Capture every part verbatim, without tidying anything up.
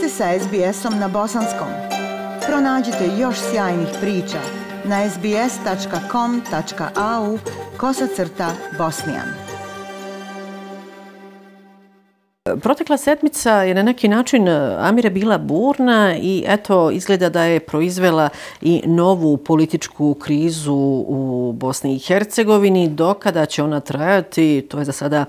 ste sa es be esom na bosanskom. Pronađite još sjajnih priča na es be es tačka com tačka a u kosacrta bosnijan. Protekla sedmica je na neki način, Amire, bila burna i eto, izgleda da je proizvela i novu političku krizu u Bosni i Hercegovini. Dokada će ona trajati, to je za sada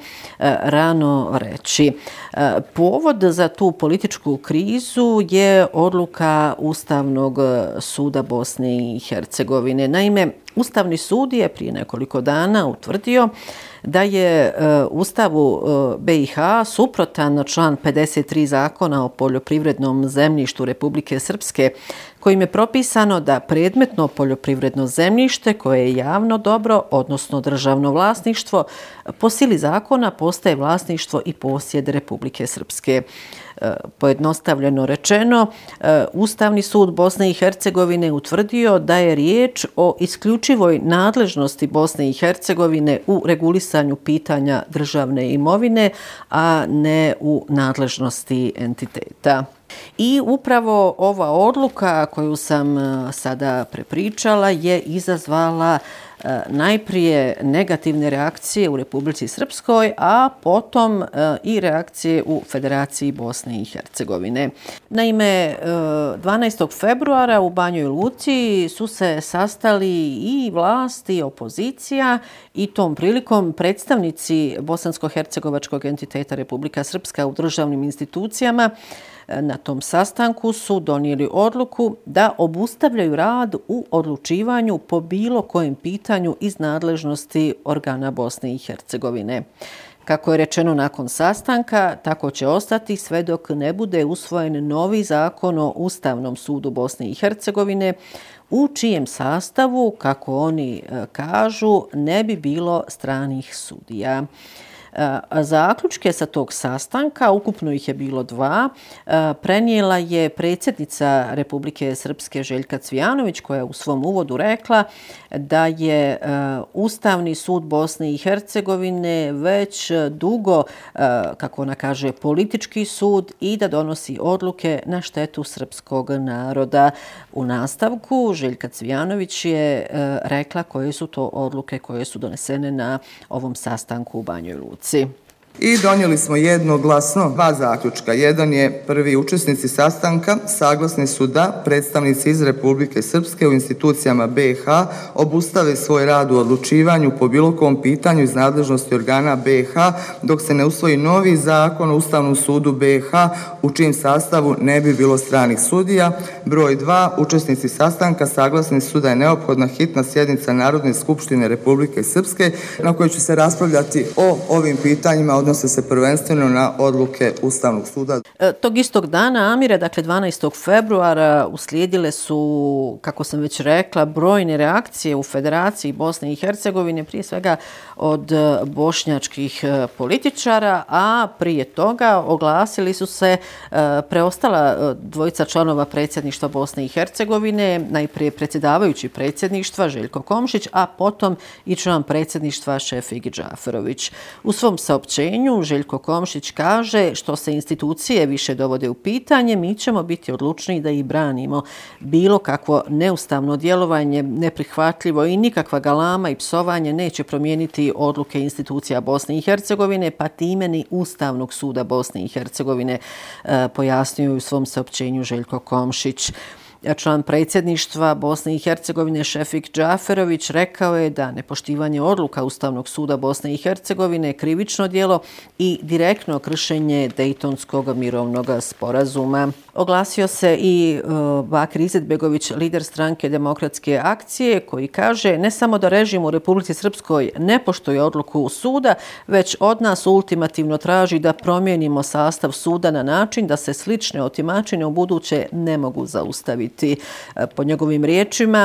rano reći. Povod za tu političku krizu je odluka Ustavnog suda Bosne i Hercegovine. Naime, Ustavni sud je prije nekoliko dana utvrdio da je Ustavu be i ha suprotan član pedeset tri Zakona o poljoprivrednom zemljištu Republike Srpske, kojim je propisano da predmetno poljoprivredno zemljište koje je javno dobro, odnosno državno vlasništvo, po sili zakona postaje vlasništvo i posjed Republike Srpske. Pojednostavljeno rečeno, Ustavni sud Bosne i Hercegovine utvrdio da je riječ o isključivoj nadležnosti Bosne i Hercegovine u regulisanju pitanja državne imovine, a ne u nadležnosti entiteta. I upravo ova odluka koju sam sada prepričala je izazvala najprije negativne reakcije u Republici Srpskoj, a potom i reakcije u Federaciji Bosne i Hercegovine. Naime, dvanaestog februara u Banjoj Luci su se sastali i vlast i opozicija i tom prilikom predstavnici bosansko-hercegovačkog entiteta Republika Srpska u državnim institucijama na tom sastanku su donijeli odluku da obustavljaju rad u odlučivanju po bilo kojem pitanju iz nadležnosti organa Bosne i Hercegovine. Kako je rečeno nakon sastanka, tako će ostati sve dok ne bude usvojen novi zakon o Ustavnom sudu Bosne i Hercegovine, u čijem sastavu, kako oni kažu, ne bi bilo stranih sudija. Zaključke sa tog sastanka, ukupno ih je bilo dva, prenijela je predsjednica Republike Srpske Željka Cvijanović, koja je u svom uvodu rekla da je Ustavni sud Bosne i Hercegovine već dugo, kako ona kaže, politički sud i da donosi odluke na štetu srpskog naroda. U nastavku Željka Cvijanović je rekla koje su to odluke koje su donesene na ovom sastanku u Banjoj Luci. I donijeli smo jednoglasno dva zaključka. Jedan je: prvi, učesnici sastanka saglasni su da predstavnici iz Republike Srpske u institucijama be i ha obustave svoj rad u odlučivanju po bilo kom pitanju iz nadležnosti organa be i ha dok se ne usvoji novi zakon o Ustavnom sudu be i ha u čijem sastavu ne bi bilo stranih sudija. Broj dva, učesnici sastanka saglasni su da je neophodna hitna sjednica Narodne skupštine Republike Srpske na kojoj će se raspravljati o ovim pitanjima, odnose se prvenstveno na odluke Ustavnog suda. Tog istog dana, Amire, dakle dvanaestog februara, uslijedile su, kako sam već rekla, brojne reakcije u Federaciji Bosne i Hercegovine, prije svega od bošnjačkih političara, a prije toga oglasili su se preostala dvojica članova predsjedništva Bosne i Hercegovine, najprije predsjedavajući predsjedništva Željko Komšić, a potom i član predsjedništva Šefik Džaferović. U svom saopćenju Željko Komšić kaže: što se institucije više dovode u pitanje, mi ćemo biti odlučni da ih branimo. Bilo kakvo neustavno djelovanje, neprihvatljivo i nikakva galama i psovanje neće promijeniti odluke institucija Bosne i Hercegovine, pa time ni Ustavnog suda Bosne i Hercegovine, pojasnio u svom saopćenju Željko Komšić. Član predsjedništva Bosne i Hercegovine Šefik Džaferović rekao je da nepoštivanje odluka Ustavnog suda Bosne i Hercegovine je krivično djelo i direktno kršenje Dejtonskog mirovnog sporazuma. Oglasio se i uh, Bakir Izetbegović, lider stranke Demokratske akcije, koji kaže: ne samo da režim u Republici Srpskoj ne poštuje odluku suda, već od nas ultimativno traži da promijenimo sastav suda na način da se slične otimačine u buduće ne mogu zaustaviti. Po njegovim riječima,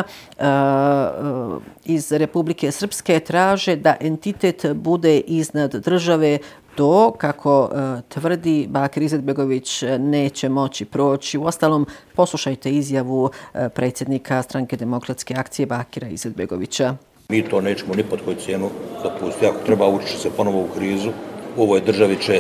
iz Republike Srpske traže da entitet bude iznad države. To, kako tvrdi Bakir Izetbegović, neće moći proći. Uostalom, poslušajte izjavu predsjednika stranke Demokratske akcije Bakira Izetbegovića. Mi to nećemo ni pod koju cijenu dopustiti. Ako treba, ući će se ponovo u krizu. U ovoj državi će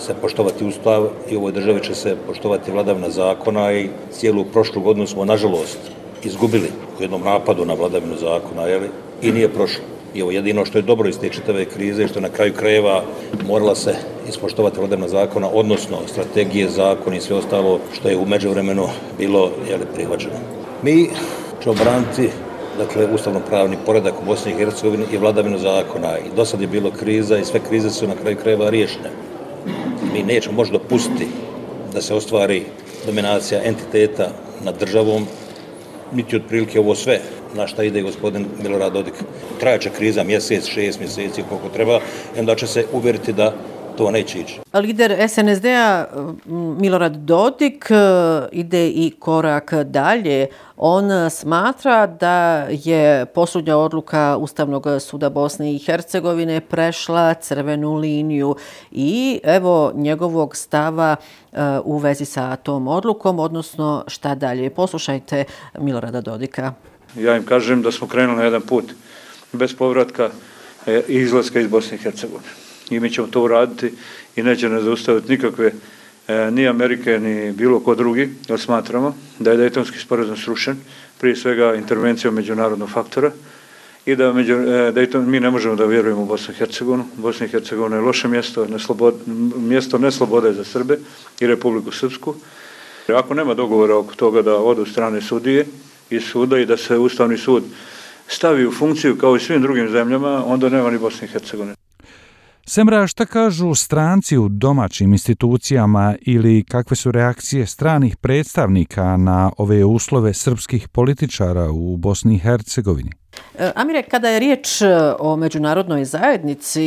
se poštovati Ustav i u ovoj državi će se poštovati vladavina zakona i cijelu prošlu godinu smo, nažalost, izgubili u jednom napadu na vladavinu zakona, jel? I nije prošlo. I ovo jedino što je dobro iz te čitave krize, što na kraju krajeva morala se ispoštovati vladavina zakona, odnosno strategije, zakon i sve ostalo što je u međuvremenu bilo, jel, prihvaćeno. Mi ćemo braniti, dakle, ustavno-pravni poredak u Bosni i Hercegovini i vladavinu zakona. I do sad je bilo kriza i sve krize su na kraju krajeva riješene. Mi nećemo možda dopustiti da se ostvari dominacija entiteta nad državom, niti otprilike ovo sve na šta ide gospodin Milorad Dodik. Trajaće kriza mjesec, šest mjeseci, koliko treba, i onda će se uvjeriti da to neće ići. Lider es en es de-a Milorad Dodik ide i korak dalje. On smatra da je posljednja odluka Ustavnog suda Bosne i Hercegovine prešla crvenu liniju i evo njegovog stava u vezi sa tom odlukom, odnosno šta dalje. Poslušajte Milorada Dodika. Ja im kažem da smo krenuli na jedan put bez povratka i izlaska iz Bosne i Hercegovine. I mi ćemo to uraditi i neće nas zaustaviti nikakve ni Amerike, ni bilo ko drugi, jer smatramo da je Dejtonski sporazum srušen, prije svega intervencijom međunarodnog faktora i da među, Dejton, mi ne možemo da vjerujemo u Bosnu i Hercegovinu. Bosna i Hercegovina je loše mjesto, neslobod, mjesto neslobode za Srbe i Republiku Srpsku. Ako nema dogovora oko toga da odu strane sudije iz suda i da se Ustavni sud stavi u funkciju kao i svim drugim zemljama, onda nema ni Bosne i Hercegovine. Semra, šta kažu stranci u domaćim institucijama ili kakve su reakcije stranih predstavnika na ove uslove srpskih političara u Bosni i Hercegovini? Amire, kada je riječ o međunarodnoj zajednici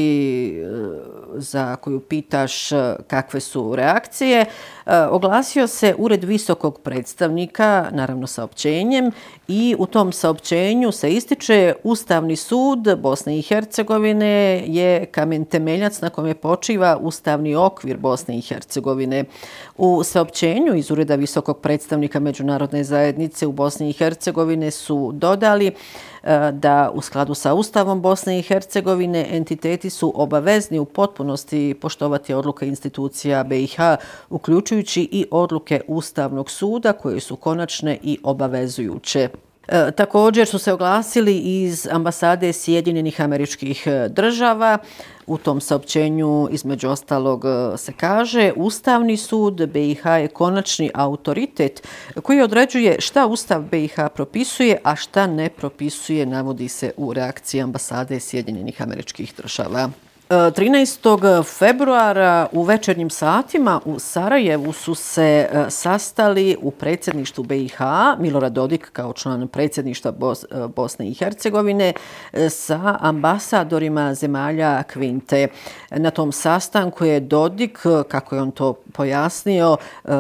za koju pitaš kakve su reakcije, oglasio se Ured visokog predstavnika, naravno saopćenjem, i u tom saopćenju se ističe Ustavni sud Bosne i Hercegovine je kamen temeljac na kome počiva ustavni okvir Bosne i Hercegovine. U saopćenju iz Ureda visokog predstavnika međunarodne zajednice u Bosni i Hercegovine su dodali da u skladu sa Ustavom Bosne i Hercegovine entiteti su obavezni u potpunosti poštovati odluke institucija be i ha, uključujući i odluke Ustavnog suda koje su konačne i obavezujuće. E, također su se oglasili iz ambasade Sjedinjenih Američkih Država. U tom saopćenju između ostalog se kaže Ustavni sud be i ha je konačni autoritet koji određuje šta Ustav be i ha propisuje, a šta ne propisuje, navodi se u reakciji ambasade Sjedinjenih Američkih Država. trinaestog februara u večernjim satima u Sarajevu su se sastali u predsjedništvu be i ha Milorad Dodik kao član predsjedništva Bosne i Hercegovine sa ambasadorima zemalja Kvinte. Na tom sastanku je Dodik, kako je on to pojasnio,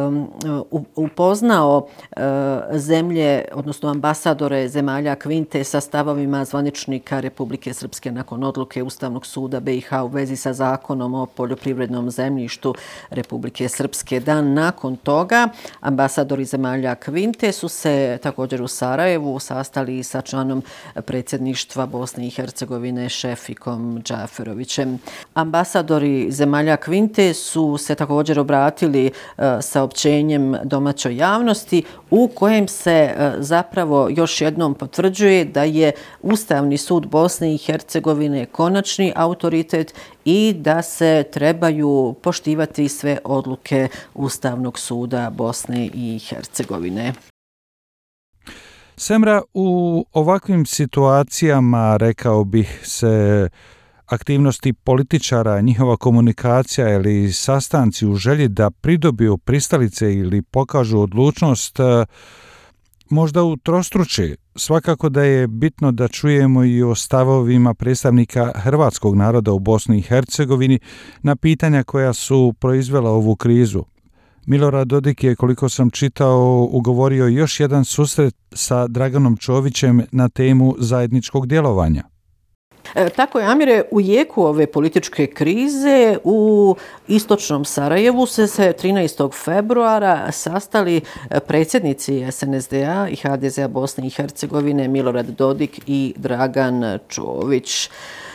upoznao zemlje, odnosno ambasadore zemalja Kvinte sa stavovima zvaničnika Republike Srpske nakon odluke Ustavnog suda be i ha u vezi sa zakonom o poljoprivrednom zemljištu Republike Srpske. Dan nakon toga ambasadori zemalja Kvinte su se također u Sarajevu sastali sa članom predsjedništva Bosne i Hercegovine Šefikom Džaferovićem. Ambasadori zemalja Kvinte su se također obratili saopćenjem domaćoj javnosti u kojem se zapravo još jednom potvrđuje da je Ustavni sud Bosne i Hercegovine konačni autoritet i da se trebaju poštivati sve odluke Ustavnog suda Bosne i Hercegovine. Semra, u ovakvim situacijama, rekao bih, se aktivnosti političara, njihova komunikacija ili sastanci u želji da pridobiju pristalice ili pokažu odlučnost možda utrostruče. Svakako da je bitno da čujemo i o stavovima predstavnika hrvatskog naroda u Bosni i Hercegovini na pitanja koja su proizvela ovu krizu. Milorad Dodik je, koliko sam čitao, ugovorio još jedan susret sa Draganom Čovićem na temu zajedničkog djelovanja. E, tako je, Amire, u jeku ove političke krize u istočnom Sarajevu se se trinaestog februara sastali predsjednici es en es de-a i ha de ze-a Bosne i Hercegovine Milorad Dodik i Dragan Čović.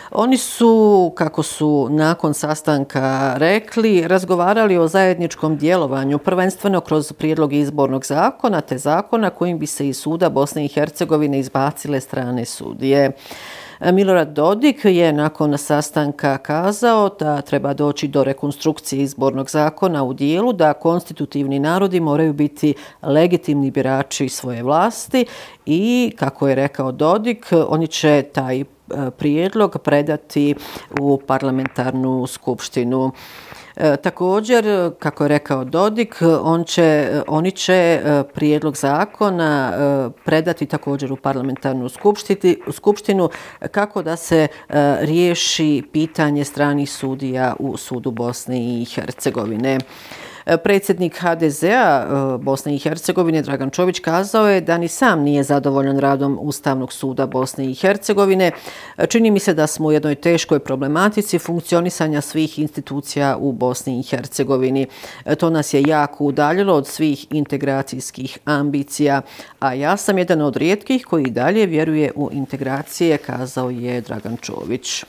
Oni su, kako su nakon sastanka rekli, razgovarali o zajedničkom djelovanju, prvenstveno kroz prijedlog izbornog zakona te zakona kojim bi se iz suda Bosne i Hercegovine izbacile strane sudije. Milorad Dodik je nakon sastanka kazao da treba doći do rekonstrukcije izbornog zakona u dijelu da konstitutivni narodi moraju biti legitimni birači svoje vlasti i, kako je rekao Dodik, oni će taj prijedlog predati u parlamentarnu skupštinu. E, također, kako je rekao Dodik, on će, oni će prijedlog zakona predati također u parlamentarnu skupštinu kako da se riješi pitanje stranih sudija u sudu Bosne i Hercegovine. Predsjednik ha de zea Bosne i Hercegovine Dragan Čović kazao je da ni sam nije zadovoljan radom Ustavnog suda Bosne i Hercegovine. Čini mi se da smo u jednoj teškoj problematici funkcionisanja svih institucija u Bosni i Hercegovini. To nas je jako udaljilo od svih integracijskih ambicija, a ja sam jedan od rijetkih koji dalje vjeruje u integracije, kazao je Dragan Čović.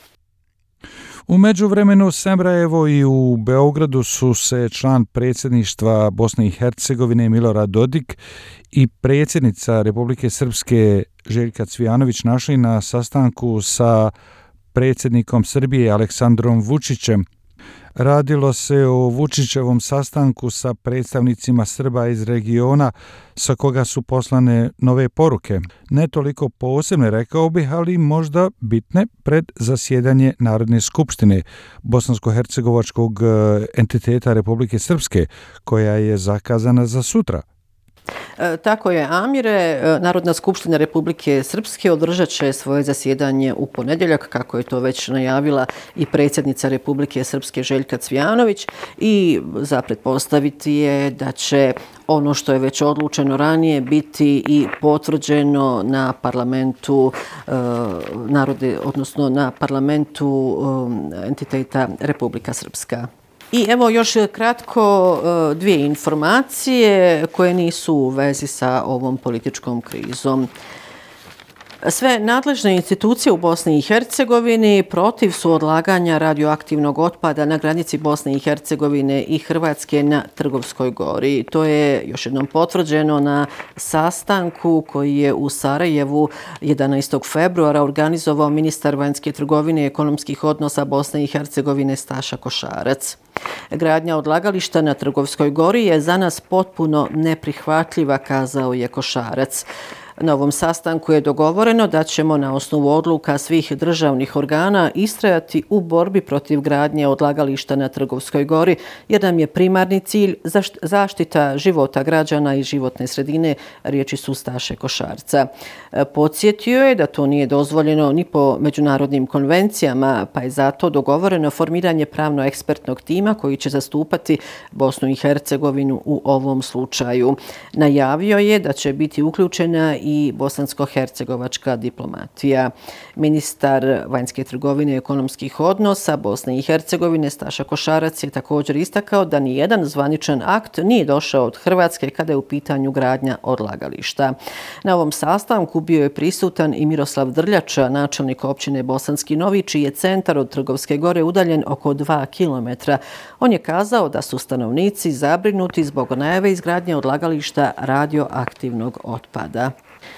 U međuvremenu Sarajevo i u Beogradu su se član predsjedništva Bosne i Hercegovine Milorad Dodik i predsjednica Republike Srpske Željka Cvijanović našli na sastanku sa predsjednikom Srbije Aleksandrom Vučićem. Radilo se o Vučićevom sastanku sa predstavnicima Srba iz regiona sa koga su poslane nove poruke. Ne toliko posebne, rekao bih, ali možda bitne pred zasjedanje Narodne skupštine bosansko-hercegovačkog entiteta Republike Srpske, koja je zakazana za sutra. Tako je, Amire. Narodna skupština Republike Srpske održat će svoje zasjedanje u ponedjeljak, kako je to već najavila i predsjednica Republike Srpske Željka Cvijanović, i za pretpostaviti je da će ono što je već odlučeno ranije biti i potvrđeno na parlamentu e, narode, odnosno na parlamentu e, entiteta Republika Srpska. I evo još kratko dvije informacije koje nisu u vezi sa ovom političkom krizom. Sve nadležne institucije u Bosni i Hercegovini protiv su odlaganja radioaktivnog otpada na granici Bosne i Hercegovine i Hrvatske na Trgovskoj gori. To je još jednom potvrđeno na sastanku koji je u Sarajevu jedanaestog februara organizovao ministar vanjske trgovine i ekonomskih odnosa Bosne i Hercegovine Staša Košarac. Gradnja odlagališta na Trgovskoj gori je za nas potpuno neprihvatljiva, kazao je Košarac. Na ovom sastanku je dogovoreno da ćemo na osnovu odluka svih državnih organa istrajati u borbi protiv gradnje odlagališta na Trgovskoj gori, jer nam je primarni cilj zaštita života građana i životne sredine, riječi su Staše Košarca. Podsjetio je da to nije dozvoljeno ni po međunarodnim konvencijama, pa je zato dogovoreno formiranje pravno-ekspertnog tima koji će zastupati Bosnu i Hercegovinu u ovom slučaju. Najavio je da će biti uključena i i bosansko-hercegovačka diplomatija. Ministar vanjske trgovine i ekonomskih odnosa Bosne i Hercegovine Staša Košarac je također istakao da ni jedan zvaničan akt nije došao od Hrvatske kada je u pitanju gradnja odlagališta. Na ovom sastanku bio je prisutan i Miroslav Drljača, načelnik općine Bosanski Novi, čiji je centar od Trgovske gore udaljen oko dva kilometra. On je kazao da su stanovnici zabrinuti zbog najave izgradnje odlagališta radioaktivnog otpada.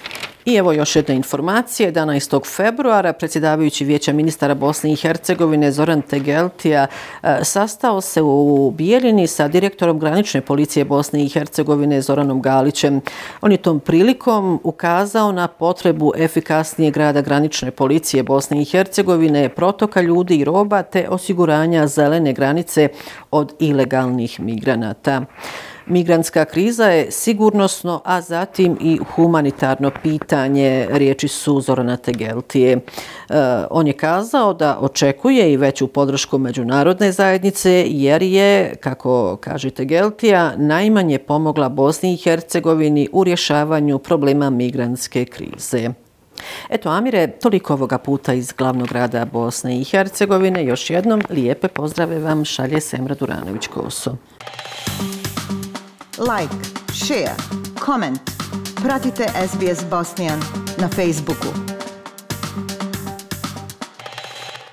I evo još jedna informacija. jedanaestog februara predsjedavajući Vijeća ministara Bosne i Hercegovine Zoran Tegeltija sastao se u Bijeljini sa direktorom granične policije Bosne i Hercegovine Zoranom Galićem. On je tom prilikom ukazao na potrebu efikasnijeg rada granične policije Bosne i Hercegovine, protoka ljudi i roba te osiguranja zelene granice od ilegalnih migranata. Migrantska kriza je sigurnosno, a zatim i humanitarno pitanje, riječi su Zorana Tegeltije. E, on je kazao da očekuje i veću podršku međunarodne zajednice jer je, kako kaže Tegeltija, najmanje pomogla Bosni i Hercegovini u rješavanju problema migrantske krize. Eto, Amire, toliko ovoga puta iz glavnog grada Bosne i Hercegovine. Još jednom lijepe pozdrave vam šalje Semra Duranović-Koso. Like, share, comment. Pratite S B S Bosnian na Facebooku.